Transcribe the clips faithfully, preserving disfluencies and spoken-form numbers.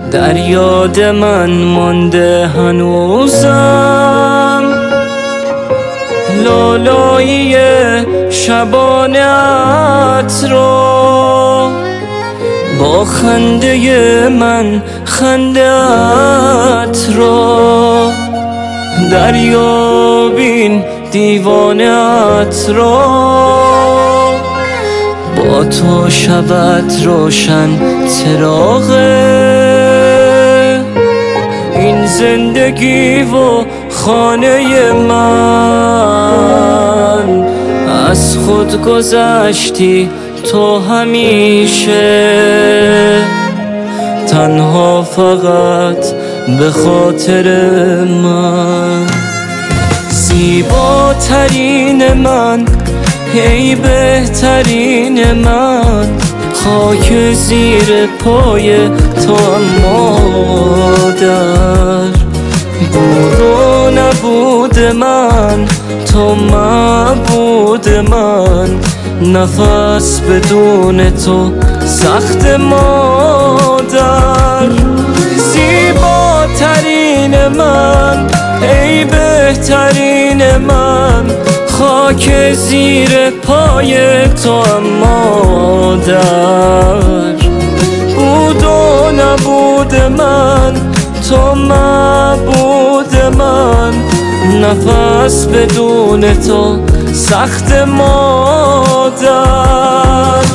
در یاد من مانده هنوزم لالایی شبانت رو، با خنده من خندت رو، دریا بین دیوانت رو، با تو شود روشن چراغ این زندگی و خانه من. از خود گذشتی تو همیشه، تنها فقط به خاطر من. زیباترین من، ای بهترین من، خاک زیر پای تو هم مادر. بود و نبود من، تو معبود من، نفس بدون تو سخت مادر. زیباترین من، ای بهترین من، خاک زیر پای تو هم مادر. بود و نبود من، تو معبود من، نفس بدون تو سخت مادر.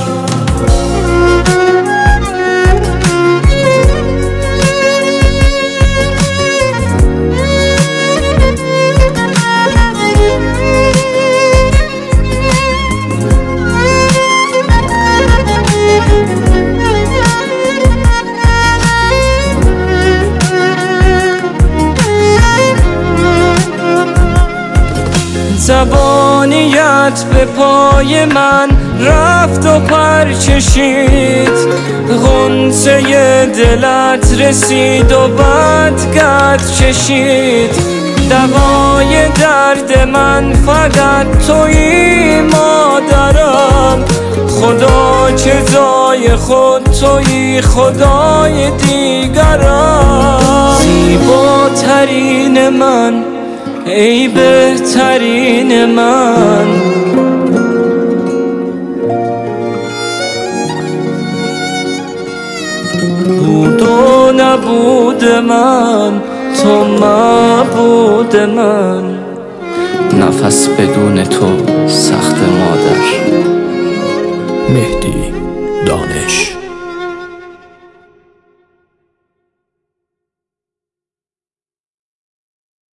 زبانیت به پای من رفت و پرچشید، غنچه دلت رسید و بدگت چشید. دوای درد من فقط تویی مادرم، خدا چه جای خود تویی خدای دیگرم. زیباترین من، ای بهترین من، بود و نبود من، تو معبود من، نفس بدون تو سخت مادر.